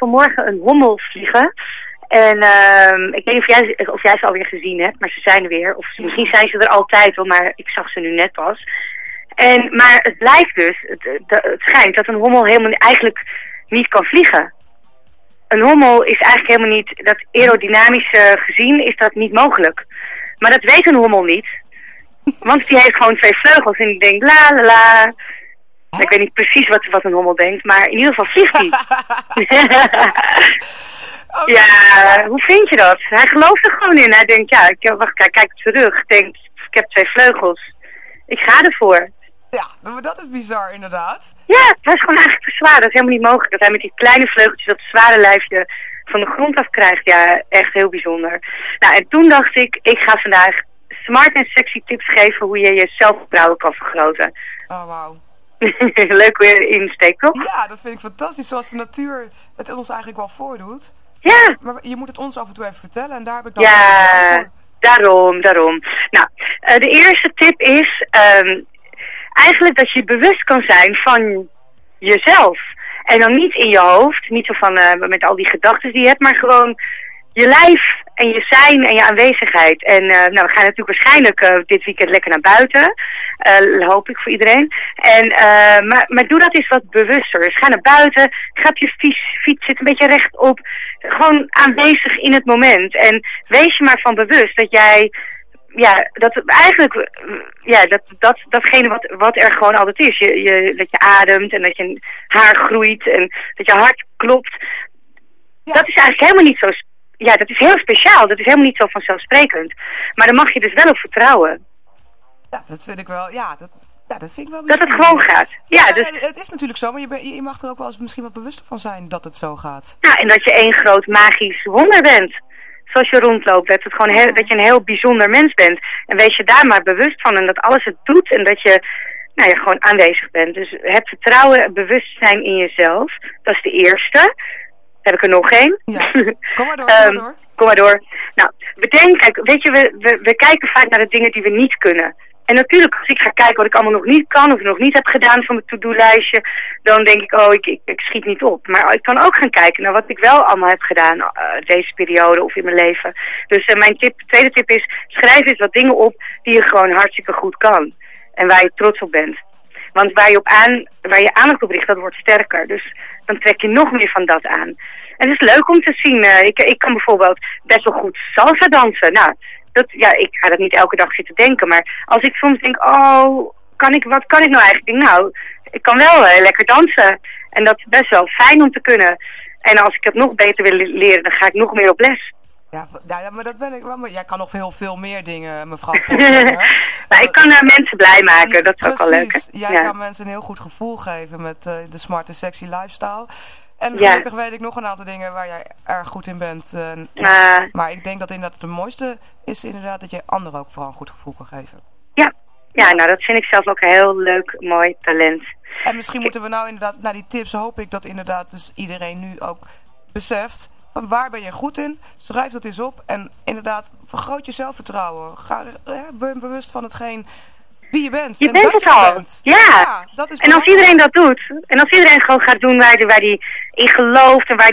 vanmorgen een hommel vliegen. En ik weet niet of jij ze alweer gezien hebt, maar ze zijn er weer. Of misschien zijn ze er altijd wel, maar ik zag ze nu net pas. Maar het blijkt dus, het schijnt dat een hommel eigenlijk niet kan vliegen. Een hommel is eigenlijk helemaal niet, dat aerodynamisch gezien is dat niet mogelijk. Maar dat weet een hommel niet. Want die heeft gewoon 2 vleugels en die denkt la la la. Ik weet niet precies wat een hommel denkt, maar in ieder geval vliegt hij. Okay. Ja, hoe vind je dat? Hij gelooft er gewoon in. Hij denkt, kijk terug. Ik denk, ik heb 2 vleugels. Ik ga ervoor. Ja, maar dat is bizar inderdaad. Ja, hij is gewoon eigenlijk te zwaar. Dat is helemaal niet mogelijk. Dat hij met die kleine vleugeltjes dat zware lijfje van de grond af krijgt. Ja, echt heel bijzonder. Nou, en toen dacht ik ga vandaag smart en sexy tips geven hoe je je zelfvertrouwen kan vergroten. Oh, wauw. Leuk weer insteek, toch? Ja, dat vind ik fantastisch. Zoals de natuur het ons eigenlijk wel voordoet. Ja. Maar je moet het ons af en toe even vertellen en daar heb ik dan... Ja, daarom. Nou, de eerste tip is eigenlijk dat je bewust kan zijn van jezelf. En dan niet in je hoofd, niet zo van met al die gedachten die je hebt, maar gewoon je lijf en je zijn en je aanwezigheid. En we gaan natuurlijk waarschijnlijk dit weekend lekker naar buiten. Hoop ik voor iedereen. Maar doe dat eens wat bewuster. Dus ga naar buiten, ga op je fiets, zit een beetje rechtop. Gewoon aanwezig in het moment. En wees je maar van bewust dat jij... Ja, dat eigenlijk, datgene wat er gewoon altijd is. Dat je ademt en dat je haar groeit en dat je hart klopt. Ja. Dat is eigenlijk helemaal niet zo... Ja, dat is heel speciaal. Dat is helemaal niet zo vanzelfsprekend. Maar daar mag je dus wel op vertrouwen. Ja, dat vind ik wel... Ja, dat vind ik wel... Dat het gewoon gaat. Ja, dus... Het is natuurlijk zo, maar je mag er ook wel eens misschien wat bewuster van zijn dat het zo gaat. Ja, en dat je één groot magisch wonder bent. Zoals je rondloopt, dat je een heel bijzonder mens bent. En wees je daar maar bewust van en dat alles het doet en dat je gewoon aanwezig bent. Dus heb vertrouwen, bewustzijn in jezelf. Dat is de eerste. Heb ik er nog één? Ja, kom maar door, Kom maar door. Nou, kijk, weet je, we kijken vaak naar de dingen die we niet kunnen. En natuurlijk, als ik ga kijken wat ik allemaal nog niet kan of nog niet heb gedaan van mijn to-do-lijstje, dan denk ik, ik schiet niet op. Maar ik kan ook gaan kijken naar wat ik wel allemaal heb gedaan deze periode of in mijn leven. Dus mijn tweede tip is, schrijf eens wat dingen op die je gewoon hartstikke goed kan. En waar je trots op bent. Want waar je aandacht op richt, dat wordt sterker. Dus dan trek je nog meer van dat aan. En het is leuk om te zien. Ik kan bijvoorbeeld best wel goed salsa dansen. Nou, ik ga dat niet elke dag zitten denken. Maar als ik soms denk, wat kan ik nou eigenlijk? Ik denk, ik kan wel lekker dansen. En dat is best wel fijn om te kunnen. En als ik het nog beter wil leren, dan ga ik nog meer op les. Ja, maar dat ben ik wel. Maar jij kan nog veel meer dingen, mevrouw. Maar ik kan mensen blij maken, dat is ook wel leuk. Jij kan mensen een heel goed gevoel geven met de smart en sexy lifestyle. En gelukkig weet ik nog een aantal dingen waar jij erg goed in bent. Maar ik denk dat inderdaad het mooiste is inderdaad dat je anderen ook vooral een goed gevoel kan geven. Ja, nou dat vind ik zelf ook een heel leuk, mooi talent. En misschien moeten we nou inderdaad, naar die tips hoop ik dat inderdaad dus iedereen nu ook beseft... Van waar ben je goed in? Schrijf dat eens op. En inderdaad, vergroot je zelfvertrouwen. Ben bewust van hetgeen wie je bent. Je bent het al. Ja. Dat is en als iedereen dat doet. En als iedereen gewoon gaat doen waar die in gelooft. En waar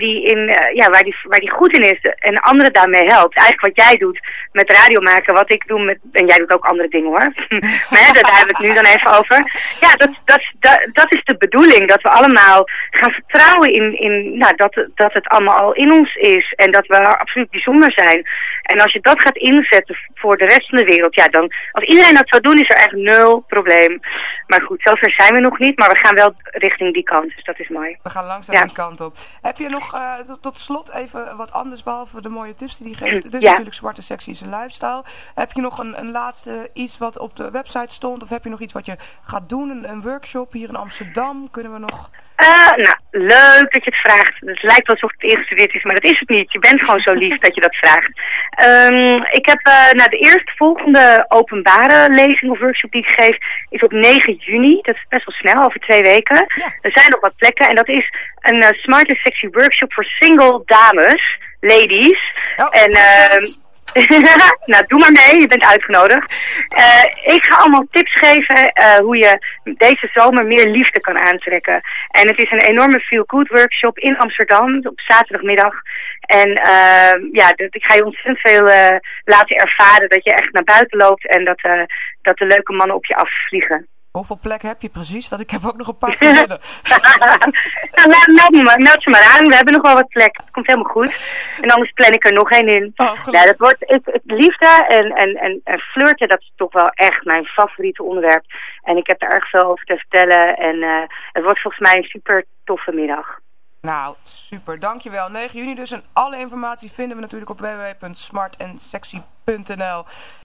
die goed in is. En anderen daarmee helpt. Eigenlijk wat jij doet met radio maken. Wat ik doe en jij doet ook andere dingen hoor. Maar daar hebben we het nu dan even over. Ja, dat is de bedoeling. Dat we allemaal gaan vertrouwen in dat het allemaal al in ons is. En dat we absoluut bijzonder zijn. En als je dat gaat inzetten voor de rest van de wereld. Ja, dan als iedereen dat zou doen is er eigenlijk 0 probleem. Maar goed, zover zijn we nog niet. Maar we gaan wel richting die kant. Dus dat is mooi. We gaan langzaam die kant op. Heb je nog tot slot even wat anders behalve de mooie tips die hij geeft? Dit is natuurlijk zwarte sexy is een lifestyle. Heb je nog een laatste iets wat op de website stond? Of heb je nog iets wat je gaat doen? Een workshop hier in Amsterdam? Kunnen we nog... Leuk dat je het vraagt. Het lijkt wel alsof het ingestudeerd is, maar dat is het niet. Je bent gewoon zo lief dat je dat vraagt. Ik heb de eerstvolgende openbare lezing of workshop die ik geef, is op 9 juni. Dat is best wel snel, over 2 weken. Ja. Er zijn nog wat plekken en dat is een smart and sexy workshop voor single dames, ladies. Nou, doe maar mee. Je bent uitgenodigd. Ik ga allemaal tips geven hoe je deze zomer meer liefde kan aantrekken. En het is een enorme feel-good workshop in Amsterdam op zaterdagmiddag. En ik ga je ontzettend veel laten ervaren dat je echt naar buiten loopt en dat de leuke mannen op je afvliegen. Hoeveel plek heb je precies? Want ik heb ook nog een paar vriendinnen. Meld ze maar aan. We hebben nog wel wat plek. Het komt helemaal goed. En anders plan ik er nog één in. Dat wordt liefde en flirten, dat is toch wel echt mijn favoriete onderwerp. En ik heb er erg veel over te vertellen. En het wordt volgens mij een super toffe middag. Nou, super. Dankjewel. 9 juni dus. En alle informatie vinden we natuurlijk op www.smartandsexy.nl.